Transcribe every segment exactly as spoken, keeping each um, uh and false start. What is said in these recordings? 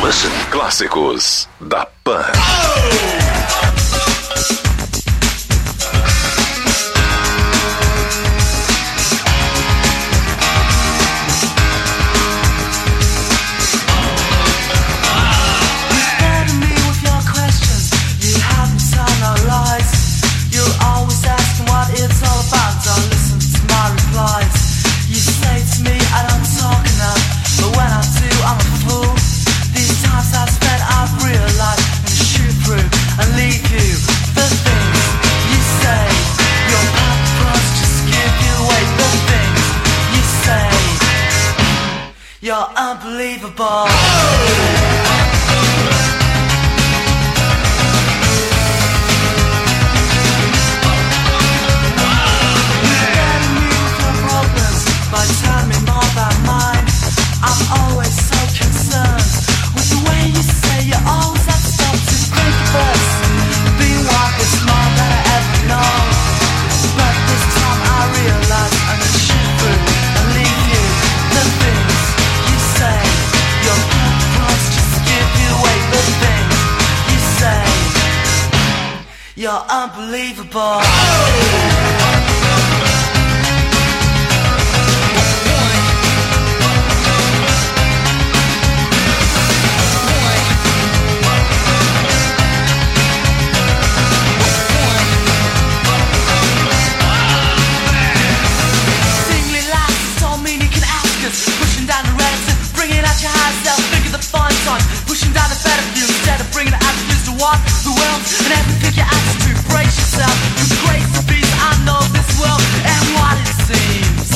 Listen. Clássicos da Pan. You're unbelievable. You're unbelievable. The world and everything you ask to brace yourself. You're crazy to be, I know this world and what it seems.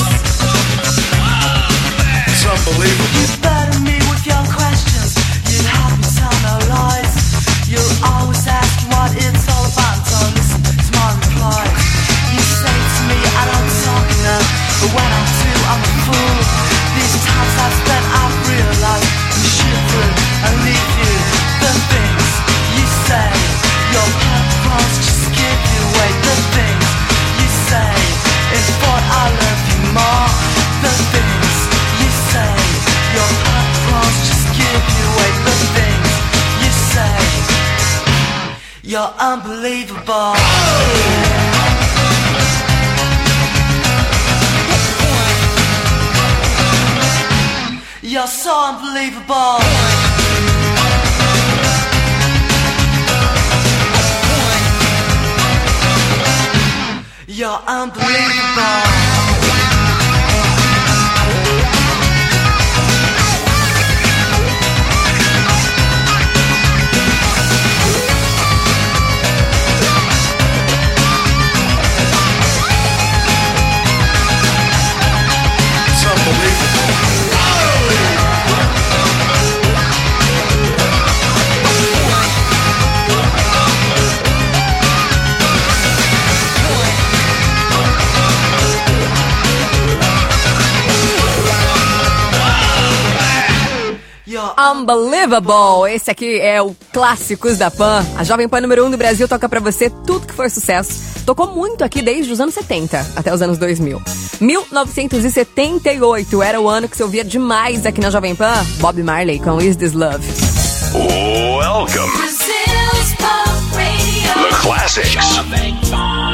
It's unbelievable. You burden me with your questions. You help me tell no lies. You're always asking what it's all about. Don't listen to my replies. You say to me I don't talk enough, but when I do I'm a fool. These times I've spent I've realized you shoot through and leave you the things you say. Your purpose just give you away. The things you say is what I love you more. The things you say. Your purpose just give you away. The things you say. You're unbelievable. You're so unbelievable. You're unbelievable. It's unbelievable. Unbelievable! Esse aqui é o Clássicos da Pan. A Jovem Pan número um do Brasil toca pra você tudo que foi sucesso. Tocou muito aqui desde os anos setenta até os anos dois mil. mil novecentos e setenta e oito era o ano que se ouvia demais aqui na Jovem Pan. Bob Marley com Is This Love. Welcome. Brazil's Pop Radio. The Classics. Jovem Pan.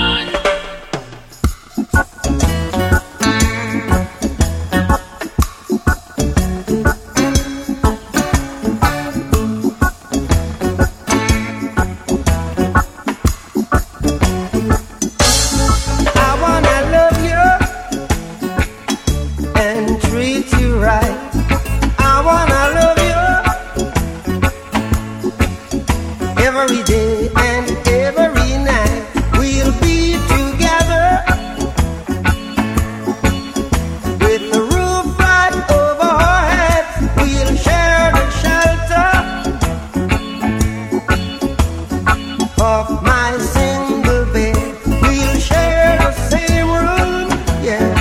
Every day and every night we'll be together, with the roof right over our heads. We'll share the shelter of my single bed. We'll share the same room, yeah.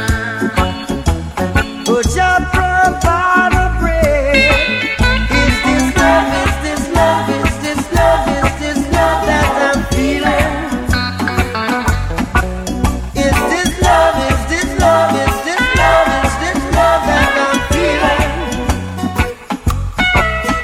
But just provide a bread. Is this love? Is this love? Is this love? Is this love that I'm feeling? Is this love? Is this love? Is this love? Is this love that I'm feeling?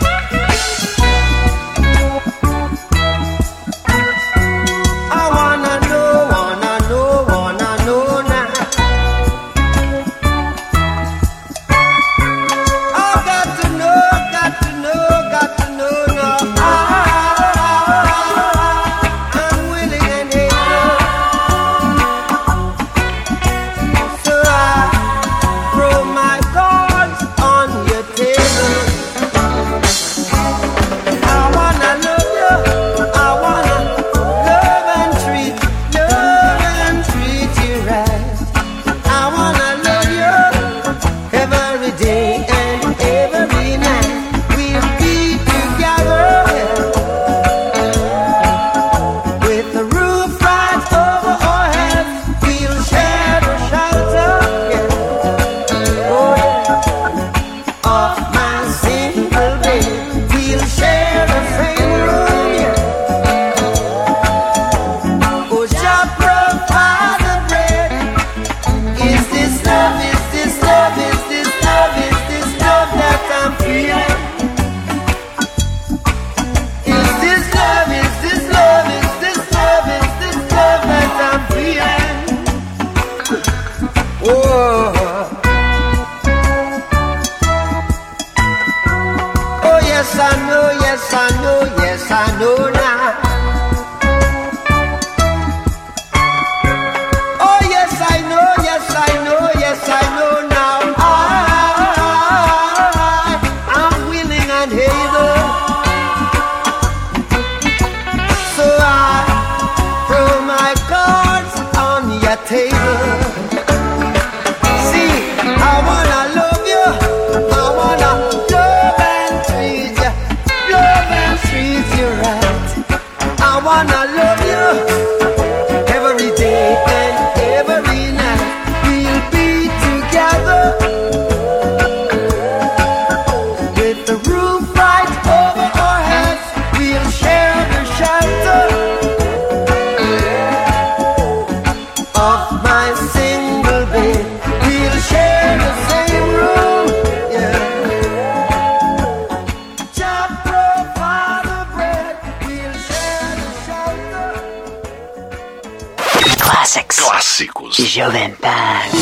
Jovem Pan.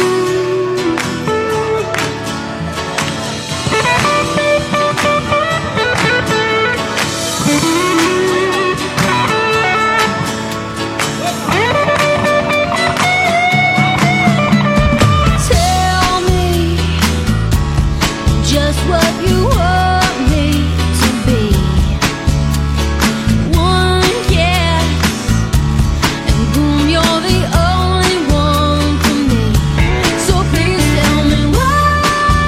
Tell me just what you want me to be. One guess, and boom, you're the only one for me. So please tell me why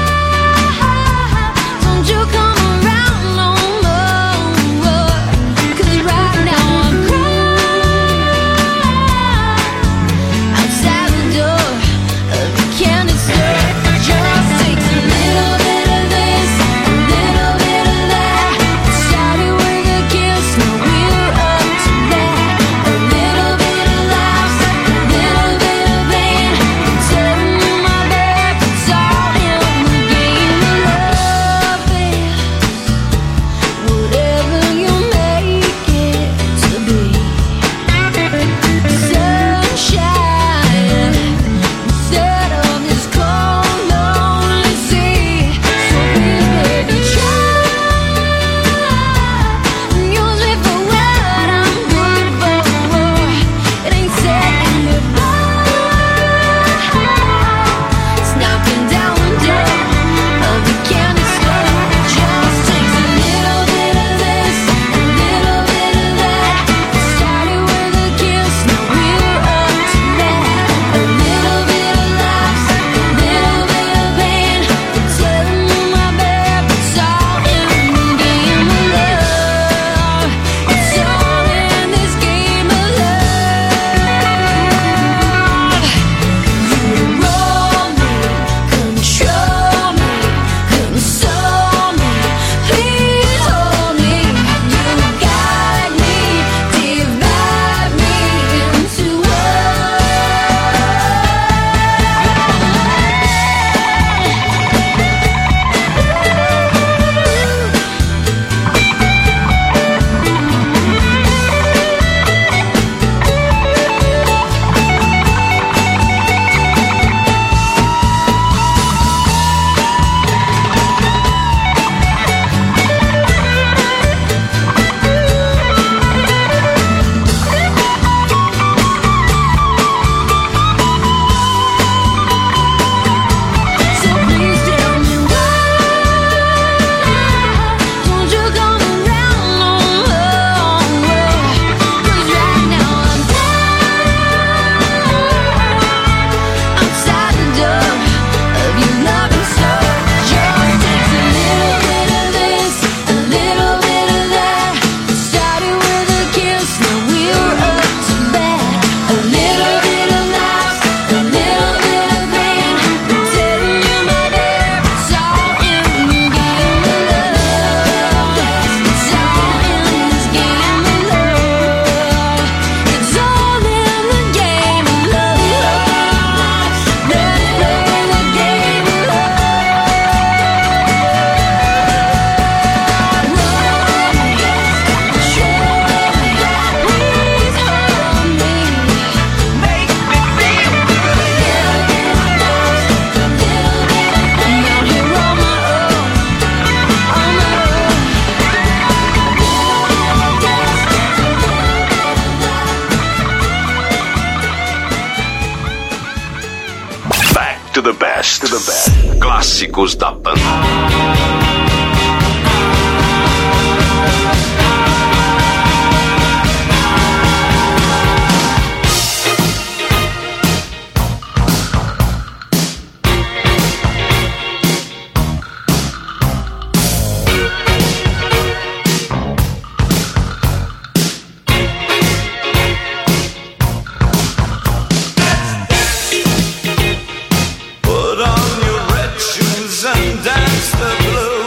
don't you come around no more? 'Cause right now I'm crying outside the door of the candy store. Just takes a little bit of this, a little bit of that. Started with a kiss, now we're up to that. A little bit of laughs, a little bit of pain. I'm telling you, my babe, it's all in the game of love. Whatever you make it to be. Sunshine instead of this cold, lonely sea. So please, baby, try. Use me for what I'm good for. It ain't saying goodbye. It's knocking down the door of the candy store. Just takes a little bit of this, a little bit of that. Started with a kiss, now we're up to that. A little bit of laughs, a little bit of pain. I'm telling you, my babe, it's all in the game of love. It's all in this game of love. You roll me, control me, console me. Please hold me. You guide me, divide me into So please tell me why don't you come around no more? 'Cause right now I'm down outside the door of your loving store. Just takes a little bit of this, a little bit of that. Started with a kiss, now we're up to bat. A little bit of laughs, a little bit of pain. I'm telling you, my babe, it's all in the game of love. It's all in this game of love. It's all in the game of love. Let's play the game of Back to the best. To the best. Clássicos da Pan. Put on your red shoes and dance the blues.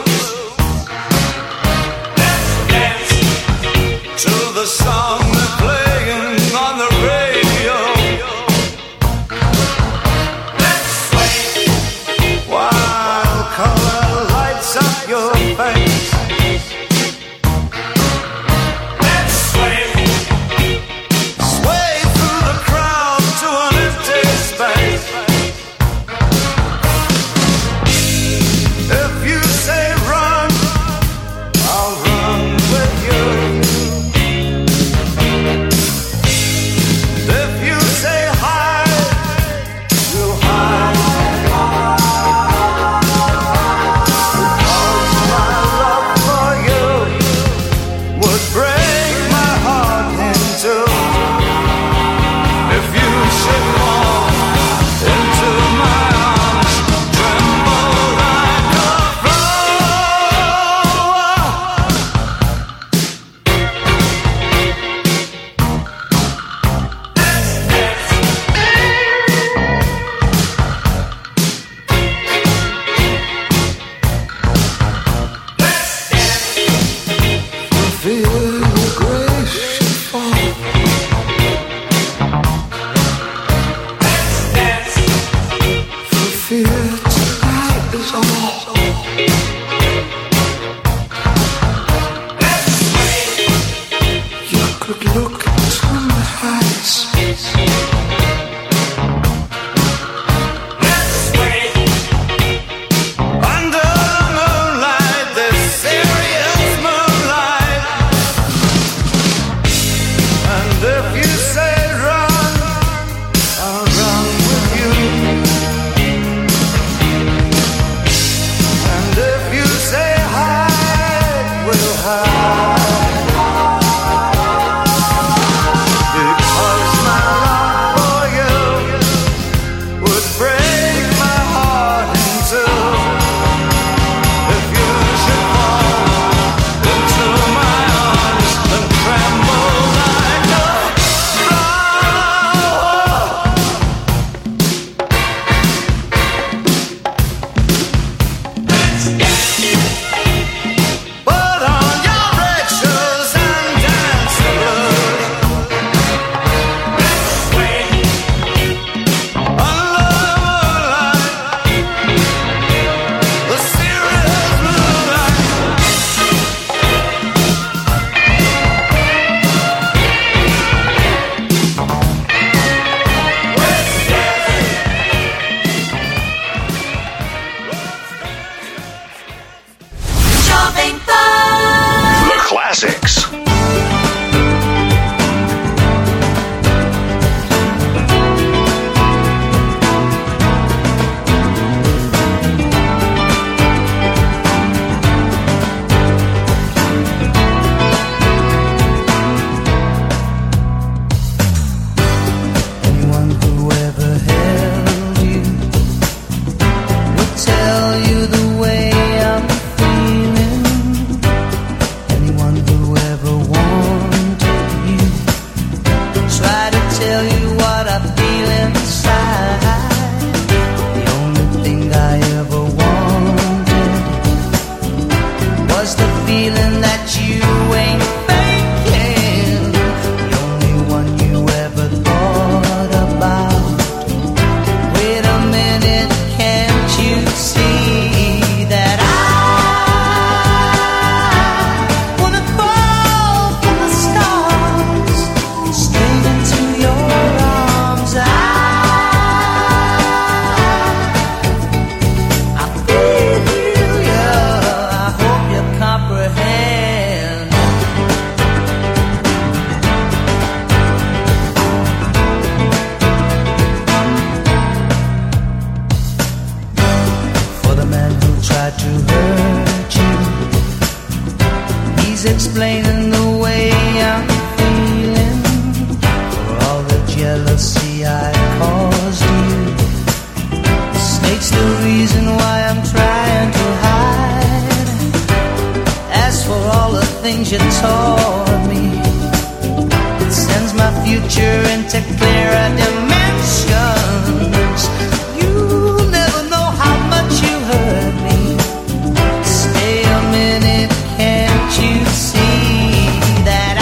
mind who tried to hurt you. He's explaining the way I'm feeling for all the jealousy I caused you. The snake's the reason why I'm trying to hide. As for all the things you taught me, it sends my future into clearer dimensions. You'll never know how much you hurt me. Stay a minute, can't you see that I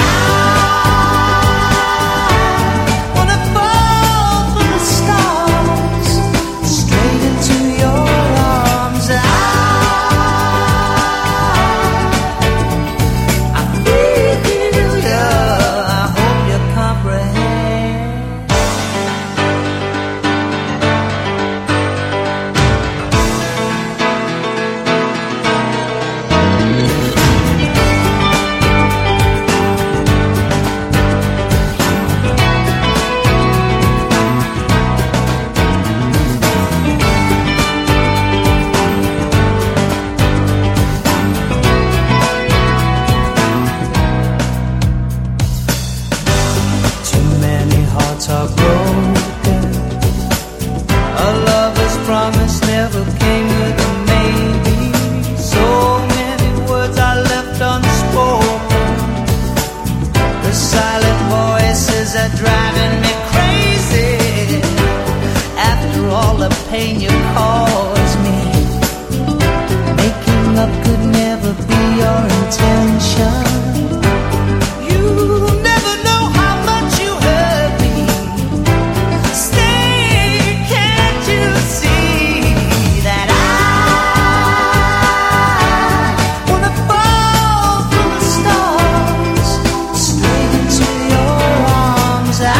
wanna fall from the stars straight into your arms? I, I feel ya, I hope you comprehend. Too many hearts are broken. A lover's promise never came with a maybe. So many words are left unspoken. The silent voices are driving me crazy. After all the pain you caused me, making up could never be your intention. You never know how much you hurt me. Stay, can't you see that I wanna fall from the stars straight into your arms? I,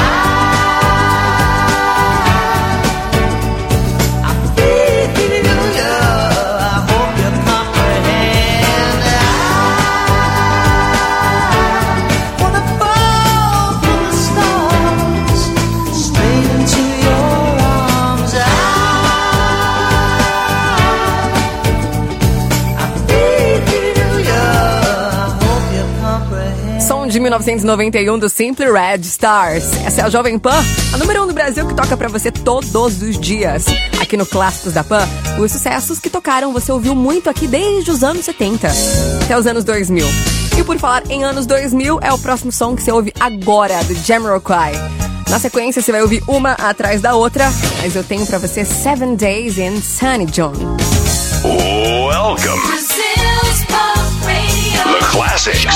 I feel ya, I hope you comprehend. I wanna fall from the stars straight into your arms. I, I feel ya, I hope you comprehend. Som de mil novecentos e noventa e um do Simply Red Stars. Essa é a Jovem Pan, a número um do Brasil, que toca pra você todos os dias. Aqui no Clássicos da Pan, os sucessos que tocaram você ouviu muito aqui desde os anos setenta até os anos dois mil. E por falar em anos dois mil, é o próximo som que você ouve agora, do Jamiroquai. Na sequência, você vai ouvir uma atrás da outra, mas eu tenho pra você Seven Days in Sunny June. Welcome. Brazil's Pop Radio. The Classics.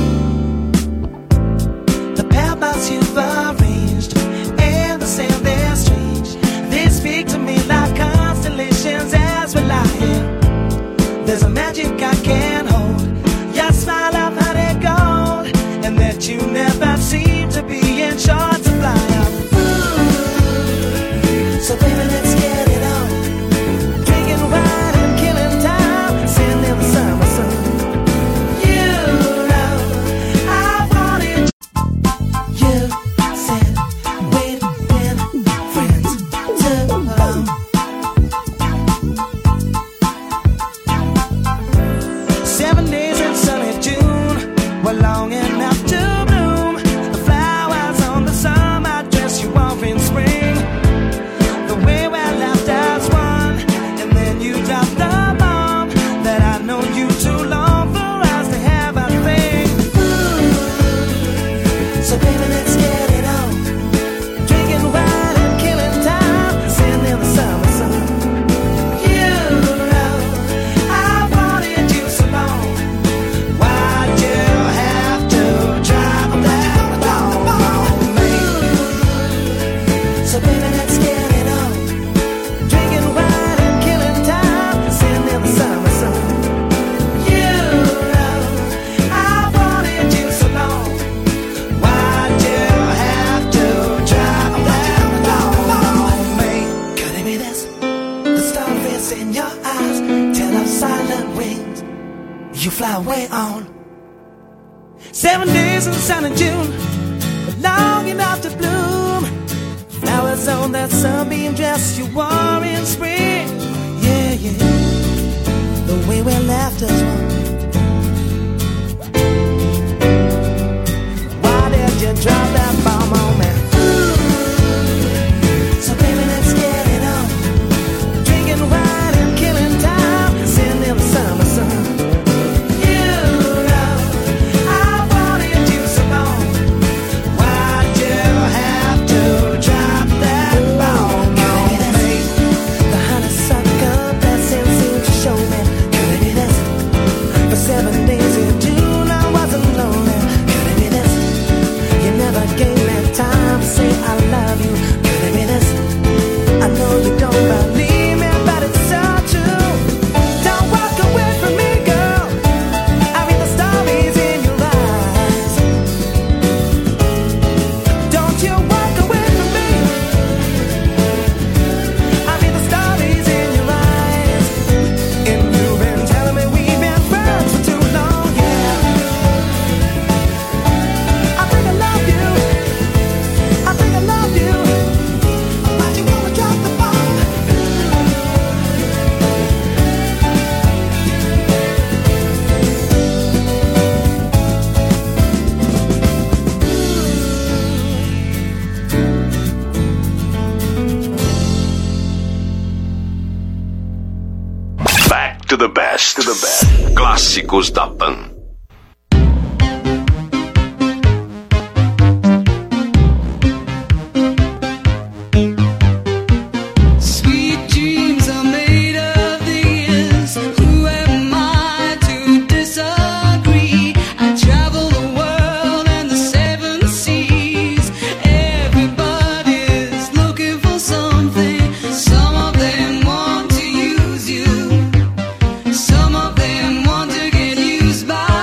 The pebbles you've arranged and the sand there's Stars in your eyes tell of silent wings. You fly away on. Seven days in the sun of June, but long enough to bloom. Flowers on that sunbeam dress you wore in spring. Yeah, yeah, the way we left us one. Why did you drop that bomb on me? So baby, let's get it on. Drinking wine and killing time, sitting in the summer sun. You know I wanted you so long. Why'd you have to drop that bomb on me? The honeysuckle blessing seemed to show me. Could it be this? For seven days in June I wasn't lonely. Could it be this? You never gave me time to say I love you. Could it be this? I know you don't believe me, but it's so true. Don't walk away from me, girl. I read the stories in your eyes. Don't you walk away from me. I read the stories in your eyes. And you've been telling me we've been friends for too long, yeah. I think I love you. I think I love you. Why'd you wanna drop the bomb? Back to the best, to the best. Clássicos da Pan. Sweet dreams are made of these. Who am I to disagree? I travel the world and the seven seas. Everybody's looking for something. Some of them want to use you. Some of them want to get used by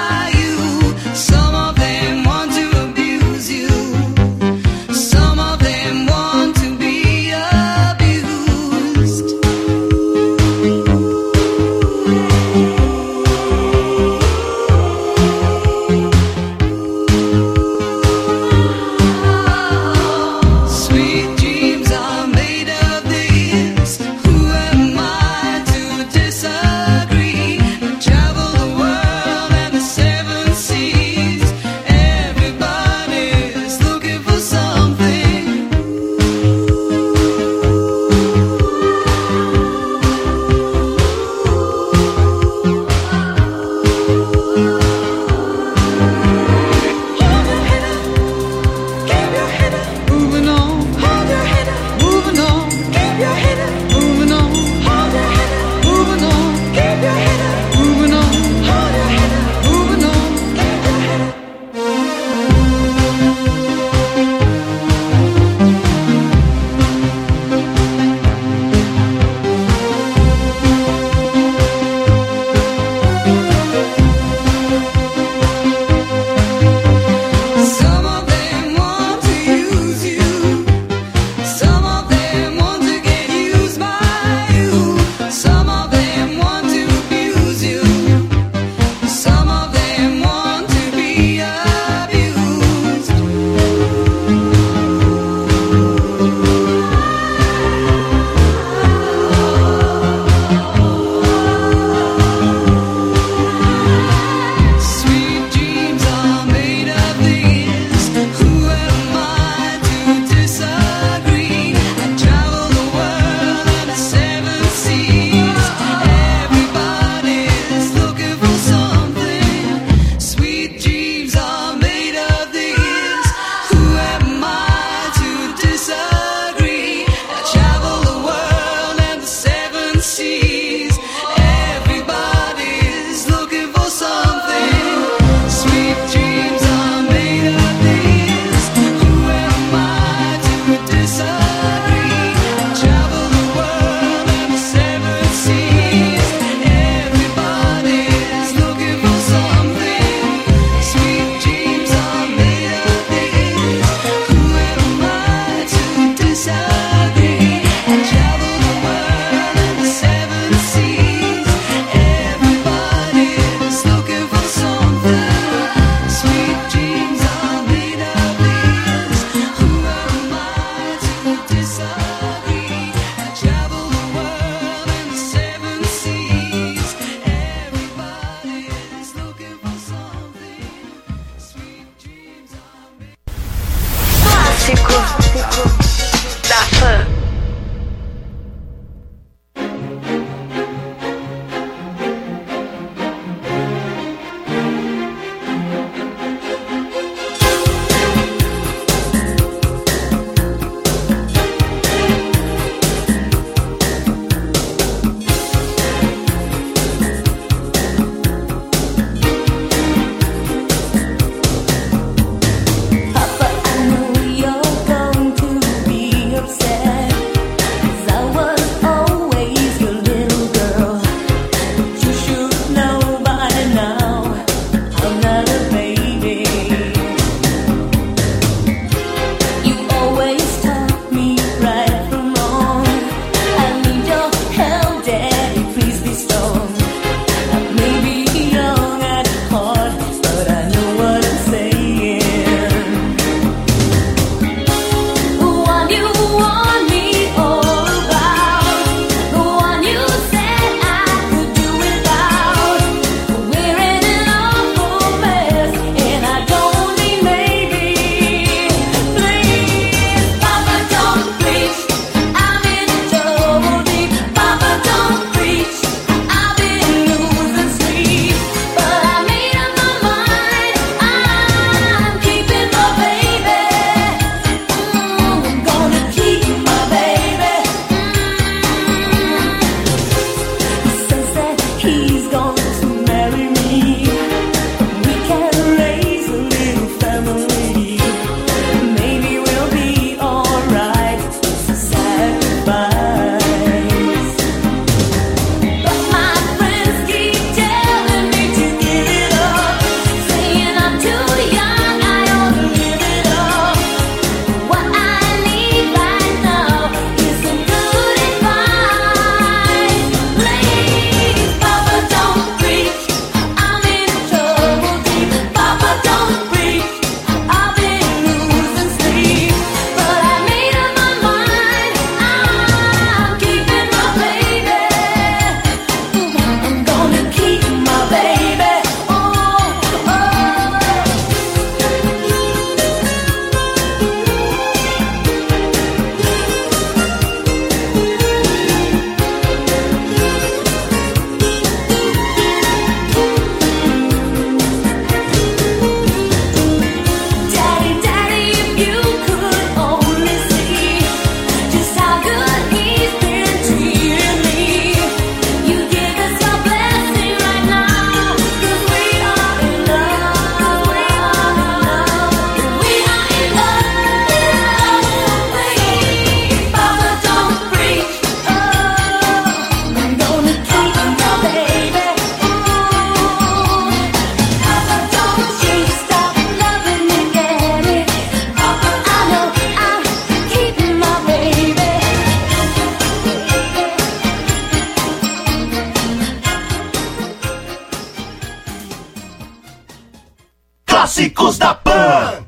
Clássicos da Pan.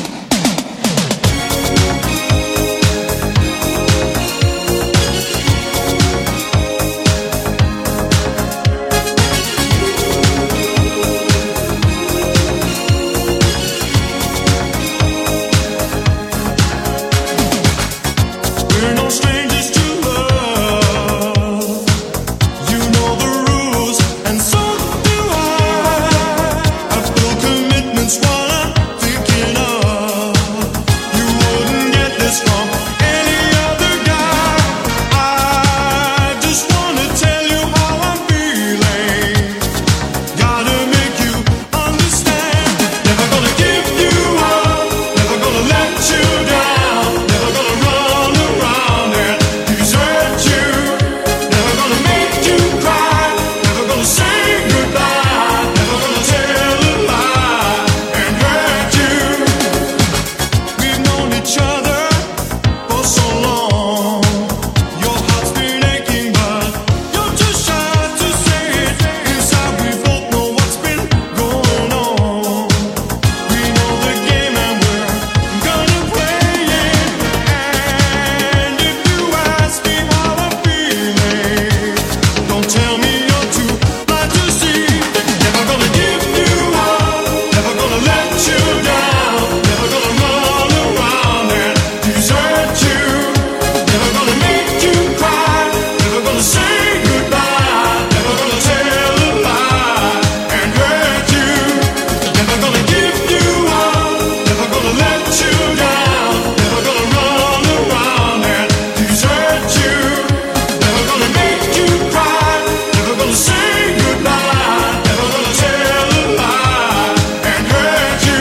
We're no strangers to love. You know the rules, and so do I. I feel commitment's what I'm thinking of. You wouldn't get this from any other guy. I just wanna tell you how I'm feeling. Gotta make you understand. Never gonna give you up. Never gonna let you down. Never gonna run around and desert you. Never gonna make you cry. Never gonna say goodbye. Never gonna tell a lie and hurt you. We've known each other for so long. Your heart's been aching, but you're too shy to say it. Inside we both know what's been going on. We know the game and we're gonna play it. And if you ask me how I'm feeling, don't tell me you're too blind to see. Never gonna give you up. Never gonna let you down. Never gonna run around and desert you. Never gonna make you cry. Never gonna say goodbye. Never gonna tell a lie and hurt you. Never gonna give you up. Never gonna let you down. Never gonna run around and desert you. Never gonna make you cry. Never gonna say goodbye. Never gonna tell a lie and hurt you.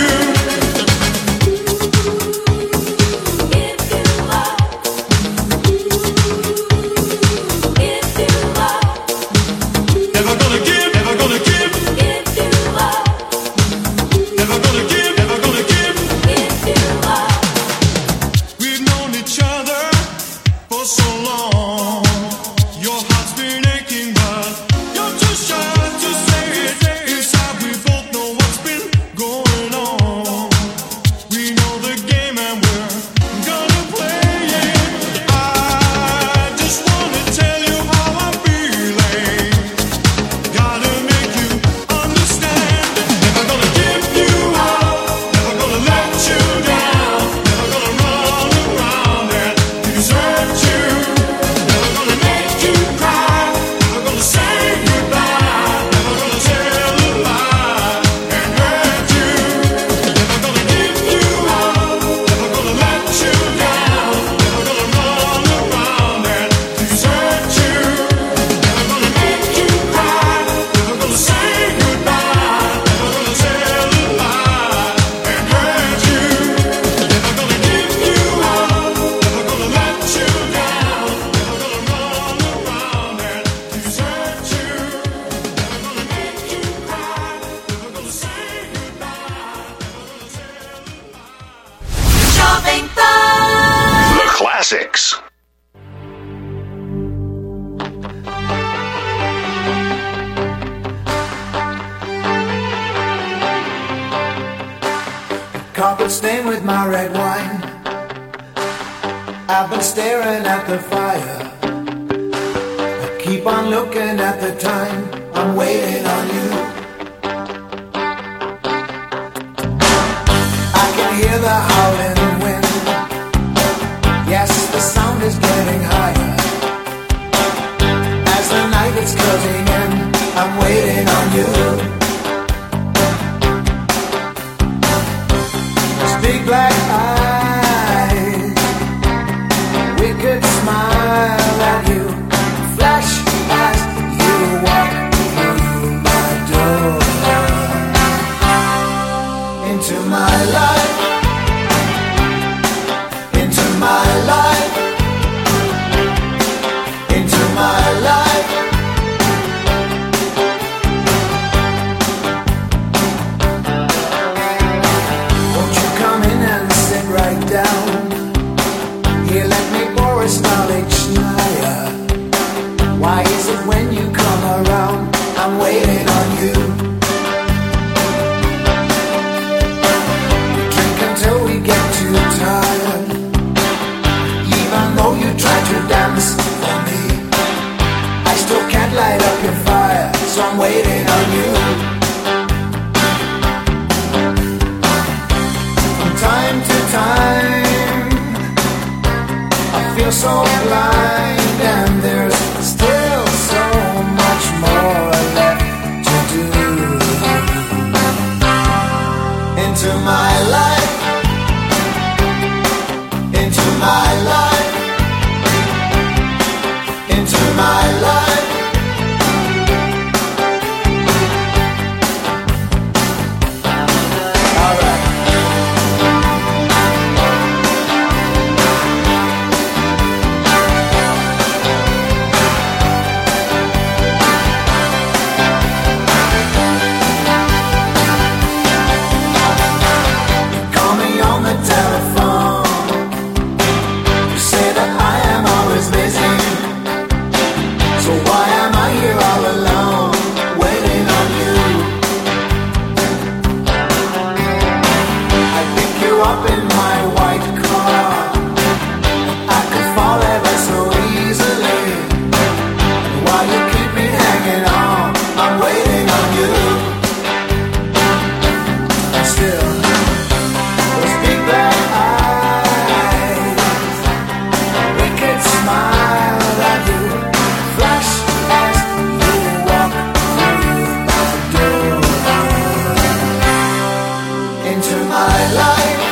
Never gonna give, never gonna give. Never gonna give, never gonna give. We've known each other for so long. Your heart's been aching, but you're too shy to say it. Inside we both know what's been going on. We know the game and we're gonna play it. I just wanna tell you how I'm feeling. Gotta make you understand. Never gonna give you up. Never gonna let you down. Never gonna run around and desert you. Never gonna make you cry. Never gonna say goodbye. Never gonna tell a lie and hurt you. Never gonna give you up. Never gonna let you down. Never gonna run around and desert you. Never gonna make you cry. Never gonna say goodbye. Never gonna tell a lie and hurt you. Never gonna give you up. Never gonna let you down. Never gonna run around and desert you. Never gonna make you cry. Never gonna say goodbye. Never gonna tell a lie. Jovem Pan. The Classics. Carpet stained with my red wine. I've been staring at the fire. I keep on looking at the time. I'm waiting on you. I can hear the howling wind. Yes, the sound is getting higher. As the night is closing in, I'm waiting on you. Big black eyes, wicked smile at you, flash as you walk through my door. Into my life, into my life, waiting on you. From time to time, I feel so blind, and there's still so much more left to do. Into my life, into my life, into my life. All right. Call me on the telephone. You say that I am always busy. So why am I here all alone, waiting on you? I pick you up in my white car. I could fall ever so easily. While you keep me hanging on, I'm waiting on you. And still, those big black eyes, a wicked smile that you flash as you walk through the door. Into my life,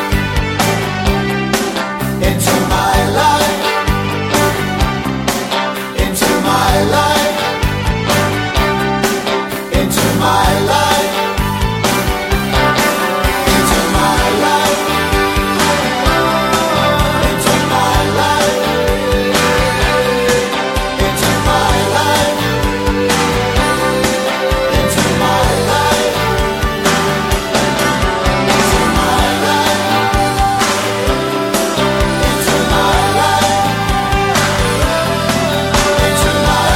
into my life, into my life, into my life, into my life, into my life, into my life, into my life, into my life, into my life, into my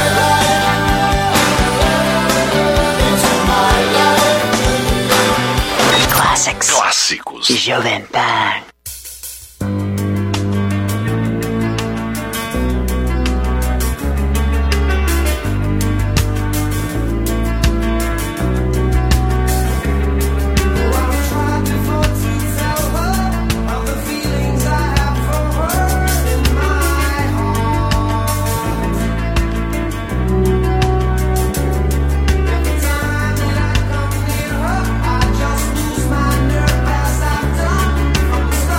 life, into my life. Classics. Clássicos Jovem Pan. I just lose my nerve as I've done from the start.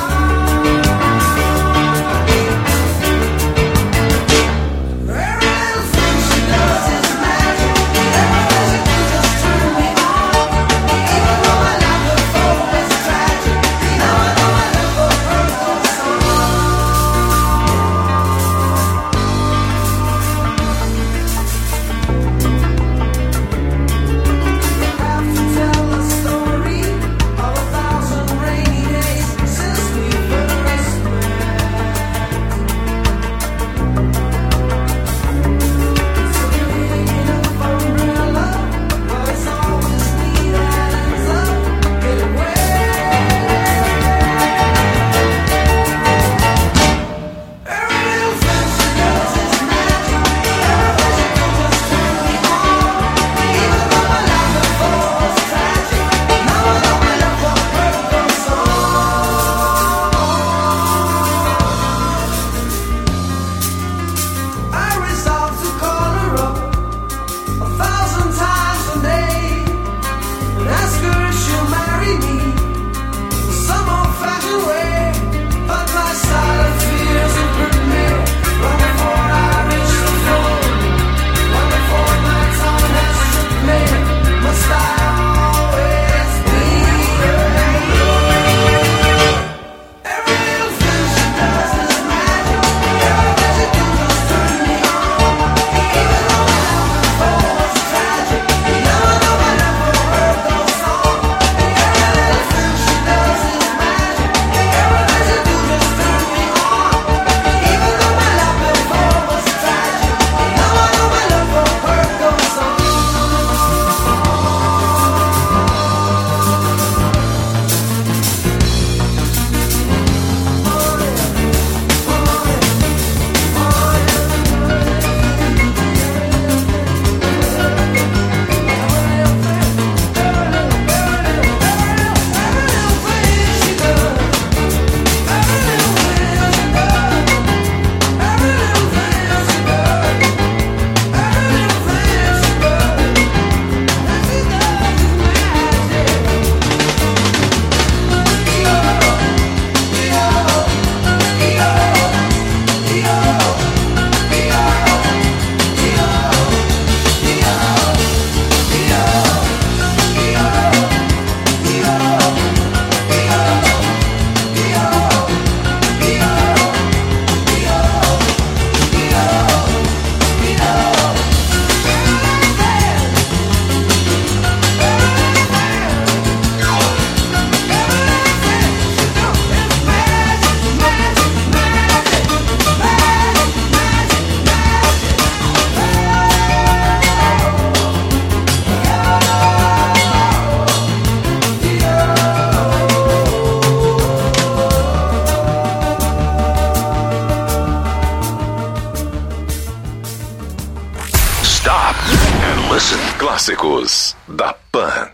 Stop and listen. Clássicos da Pan.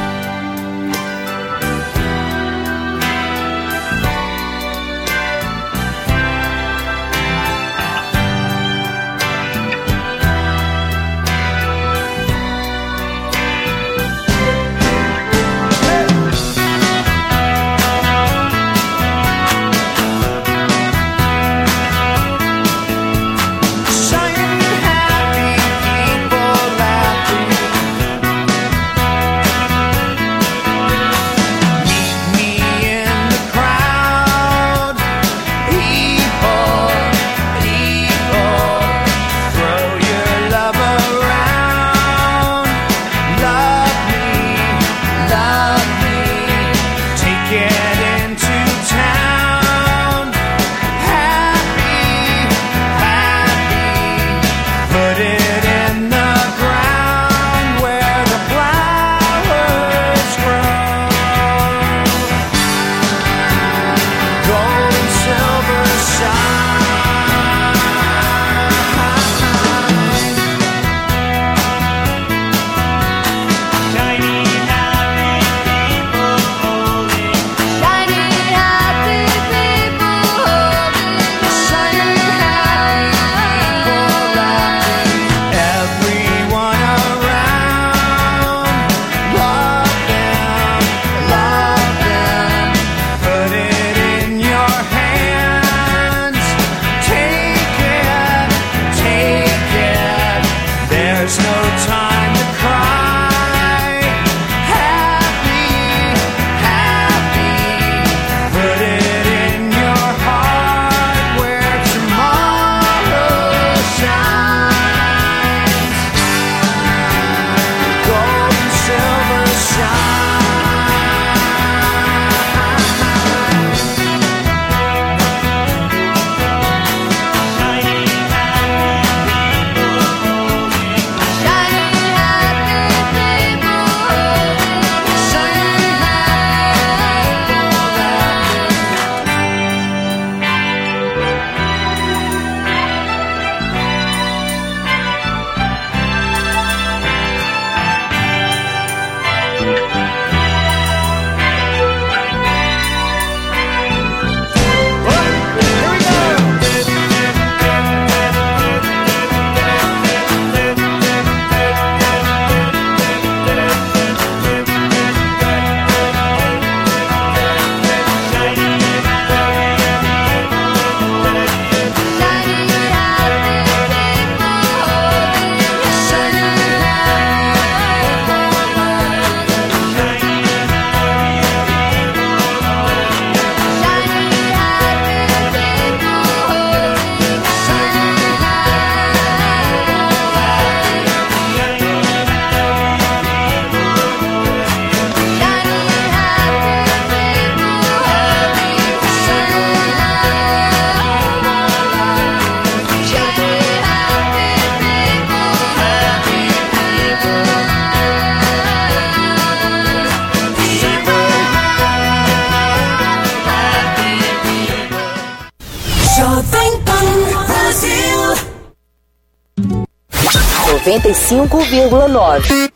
noventa e cinco vírgula nove.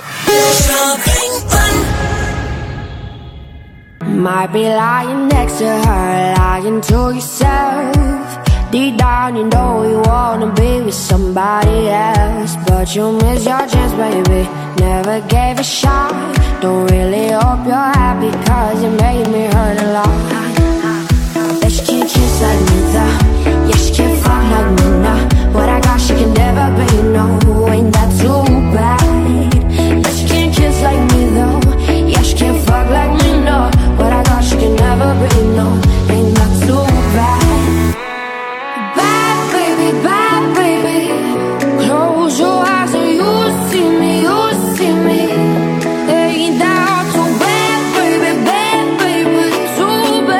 Might be lying next to her, lying to yourself. Deep down you know you wanna be with somebody else, but you miss your chance, baby, never gave a shot. Don't really hope you're happy, cause you made me hurt a lot. Bet she can't kiss like me though, yeah she can't fuck like me now. What I got she can never be, no, ain't that too bad? Bet she can't kiss like me though, yeah she can't fuck like me, no. What I got she can never be, no, ain't that too bad? Bad baby, bad baby, close your eyes and you'll see me, you'll see me. Ain't that too bad, baby, bad baby, too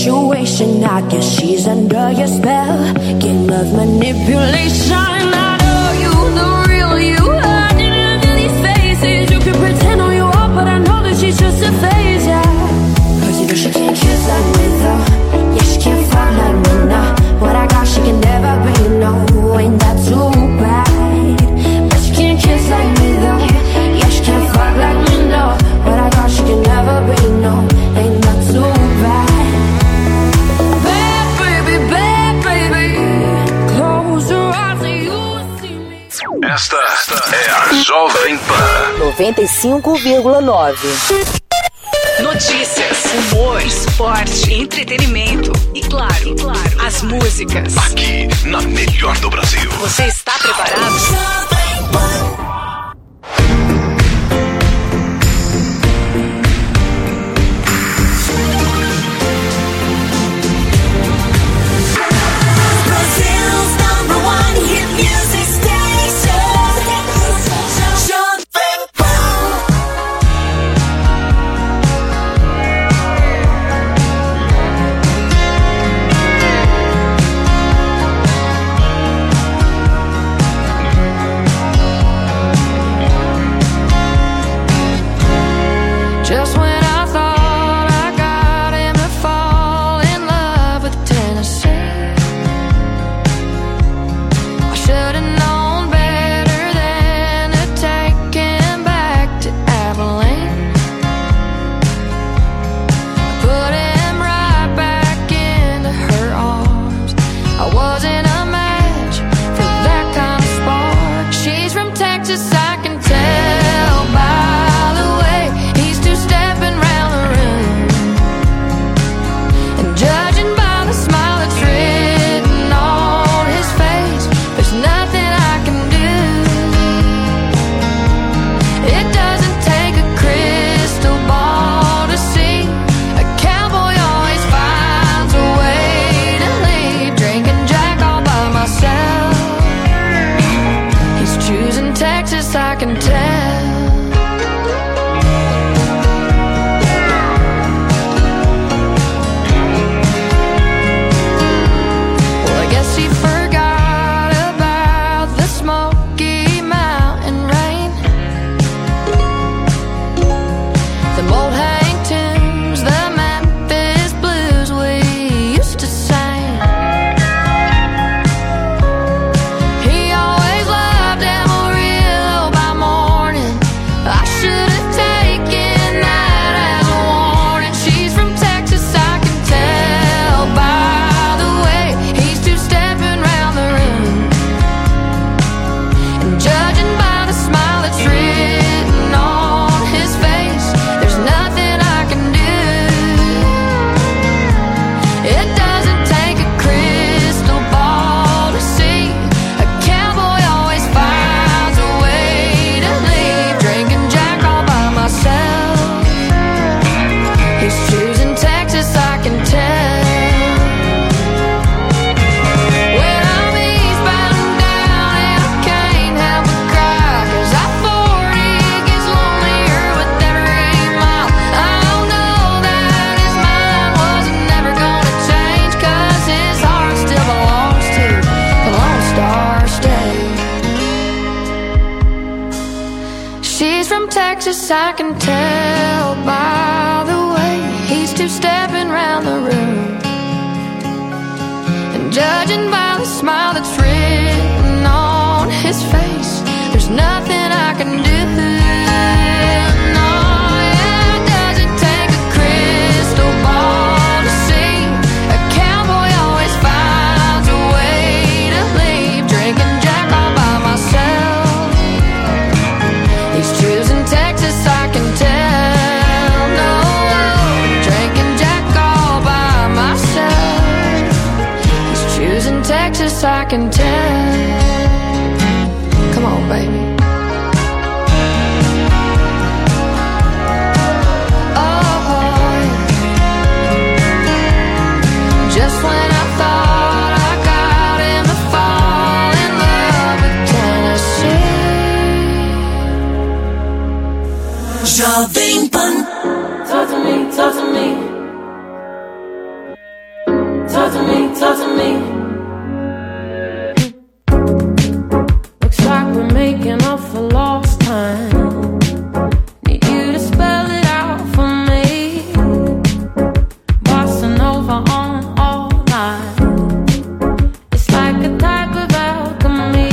situation. I guess she's under your spell. Game of manipulation. I know you, the real you. Hiding under these faces. You can pretend all you want, but I know that she's just a phase, yeah. Cause you know she can't kiss like me though. Yeah, she can't fight like me now. What I got, she can never be, no. Ain't that too bad? But she can't kiss like me though. Yeah, she can't fuck like me, no. What I got, she can never be, no. Ain't that too bad? Bad baby, bad baby. Close your eyes and you will see me. Esta é a Jovem Pan. noventa e cinco vírgula nove. Notícias, humor, esporte, entretenimento e claro, e claro, as músicas. Aqui na melhor do Brasil. Você está preparado? Brazil's number one hit music station. Jovem Pan. Just when I thought I got him to fall in love with Tennessee, I should've known better than to take him back to Abilene. Put him right back into her arms. I wasn't a match for that kind of spark. She's from Texas, I can tell by the way he's two-stepping round the room. And judging by the smile that's written on his face, there's nothing I can do. It doesn't take a crystal ball to see a cowboy always finds a way to leave. Drinking Jack all by myself. He's choosing Texas, I can tell. Well, I guess he forgot about the Smoky Mountain rain. The old hang tunes, the Memphis blues we used to sing. He always loved Amarillo by morning. I should have taken that as a warning. She's from Texas, I can tell by the way he's two-stepping round the room. And judging by the smile that's written on his face, there's nothing I can do. It doesn't take a crystal ball to see a cowboy always finds a way to leave. Drinking Jack all by myself. He's choosing Texas, I can tell. When I'm eastbound and down and I can't help but cry, 'cause I forty gets lonelier with every mile. I know that his mind wasn't never gonna change, 'cause his heart still belongs to the Lone Star State. She's from Texas, I can tell by the way he's two-stepping round the room. And judging by the smile that's written on his face, there's nothing I can do. No, yeah, it doesn't take a crystal ball to see a cowboy always finds a way to leave. Drinking Jack all by myself. He's choosing Texas, I can tell. No, drinking Jack all by myself. He's choosing Texas, I can tell. Come on, baby. Oh, just when I thought I got him to fall in love with Tennessee. Jovem Pan. Talk to me, talk to me. talk to me, talk to me. Looks like we're making up for lost time. Need you to spell it out for me. Bossa Nova on all lines. It's like a type of alchemy.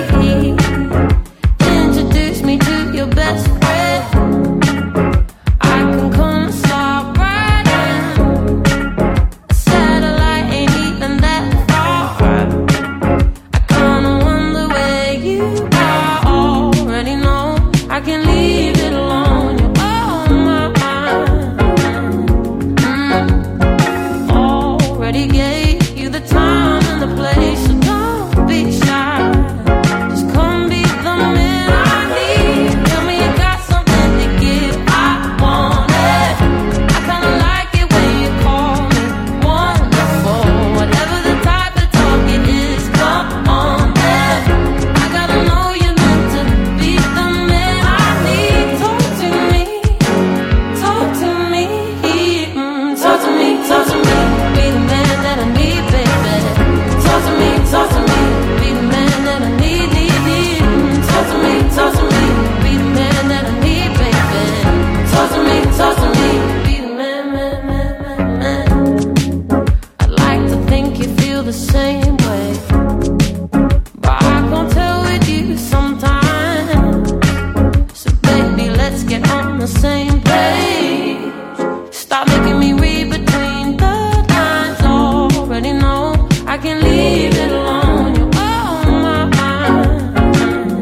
Introduce me to your best friend. I can come and stop right now. A satellite ain't even that far. I kinda wonder where you are. Already know I can leave it alone. You're on my mind. Mm. Already gave you the time and the place, so don't be shy. Just come be the man I need. Tell me you got something to give. I want it. I kinda like it when you call me wonderful. Whatever the type of talk it is, come on then. I gotta know you're meant to be the man I need. Talk to me, talk to me, mm, talk to me, talk to me. Be the man that I need, baby. Talk to me, talk to me. Be the man that I need, need, need. Mm, talk to me, talk to me. Be the man that I need, baby. Talk to me, talk to me. Be the man, man, man, man, man. I'd like to think you feel the same way, but I can't tell with you sometimes. So baby, let's get on the same page. Stop making me read between the lines. Already know I can leave it alone. You're on my mind.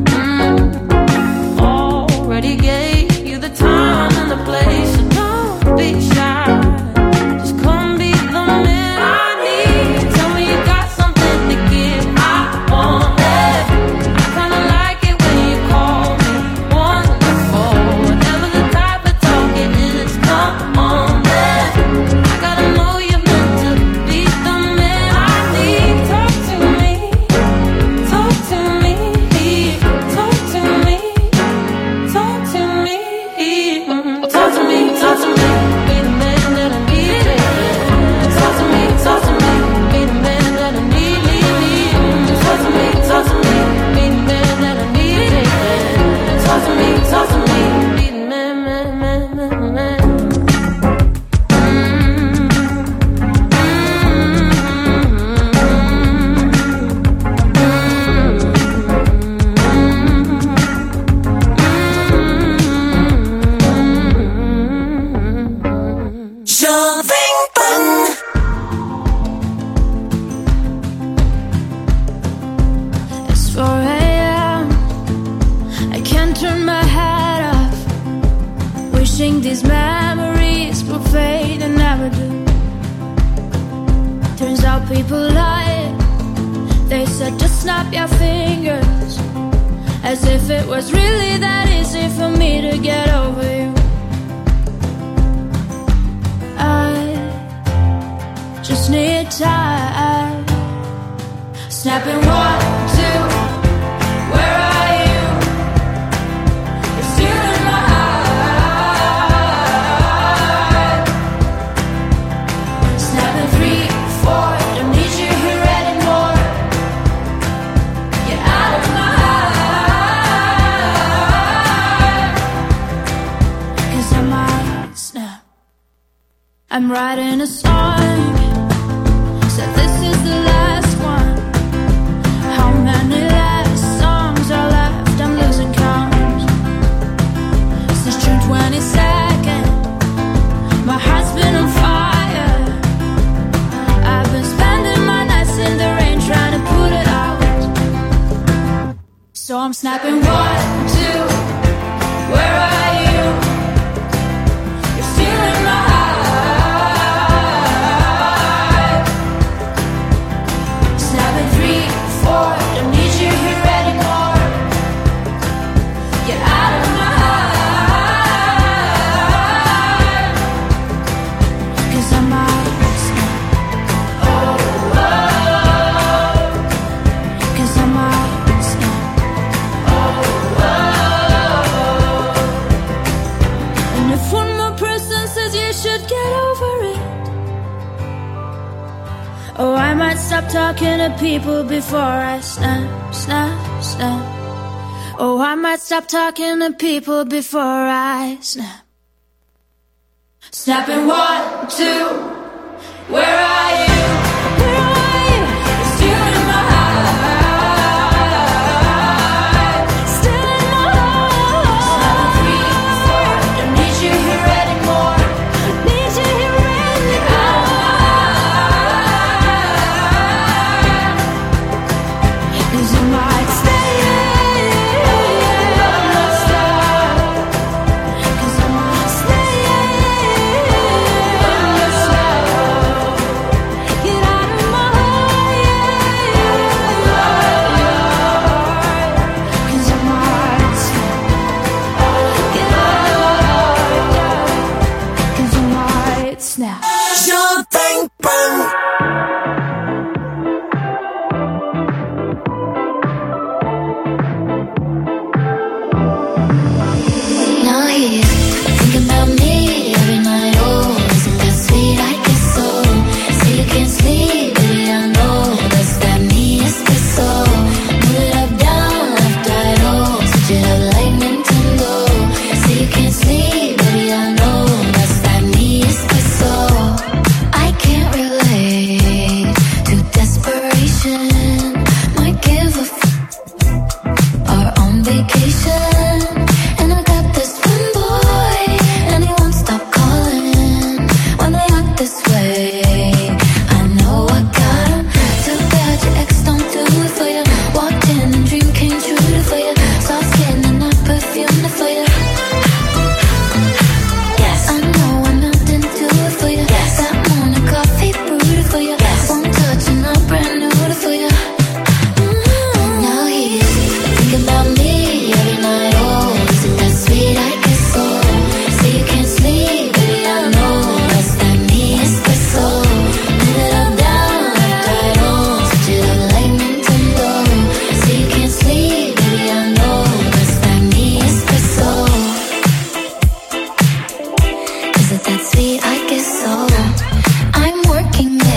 Mm. Already gave you the time and the place, so don't be shy. Just come be the man I need. Tell me you got something to give. I want it. I kinda like it when you call me wonderful. Whatever the type of talk it is, come on then. I gotta know you're meant to be the man I need. Talk to me, talk to me, talk to me, talk to me, mm, talk to me, talk to me. Be the man that I need, baby. Talk to me, talk to me. Be the man that I need, need, need. Mm, talk to me, talk to me. Be the man that I need, baby. Talk to me, talk to me. Be the man, man, man, man, man. Jovem Pan. It's four a.m. I can't turn my head off. Wishing these memories will fade and never do. Turns out people lie. They said just snap your fingers, as if it was really that easy for me to get over you. I just need time. Snapping one, two, where are you? You're still in my heart. Snapping three, four, don't need you here anymore. You're out of my heart. 'Cause I might snap. I'm writing a song, so this is the last one. How many last songs are left? I'm losing count. Since June twenty-second, my heart's been on fire. I've been spending my nights in the rain trying to put it out. So I'm snapping one, two, where are you? You're still in my heart. Snapping three, four, don't need you here anymore. You're out of my heart. 'Cause I might snap. Oh, oh. 'Cause I might snap. Oh, oh. And if one more person says you should get over it, Oh, I might stop talking to people before I snap, snap, snap. Oh, I might stop talking to people before I snap. Snapping one, two, where are you? Where are you? It's you in my heart. Still in my heart. Snapping three, four, don't need you here anymore. Need you here anymore. Cause you might stay. Snap. Champagne bang. Now he's thinking about me every night. Oh, isn't that sweet? I guess so. Say you can't sleep, baby, I know. That's that me espresso. Move it up, down, left, right, oh. Switch it up like Nintendo. Say you can't sleep, baby, I know. That's that me espresso. I can't relate to desperation. Might give a f- or on vacation. And I got this one boy, and he won't stop calling when they act this way. I know I got him. Too bad your ex don't do it for you. Walked in and dream came true for you. Soft skin and not perfume for you. Yes, I know I melted do it for you. Yes, that morning coffee brewed for you. Yes, one touch and I'm brand new for you. Mm. Now he's thinking about me every night. Oh, isn't that sweet? I guess so. Say you can't sleep, baby, I know. That's that me espresso. Move it up, down, left, right, oh. Switch it up like Nintendo. Say you can't sleep, baby, I know. That's that me espresso. Is it that sweet? I guess so. I'm working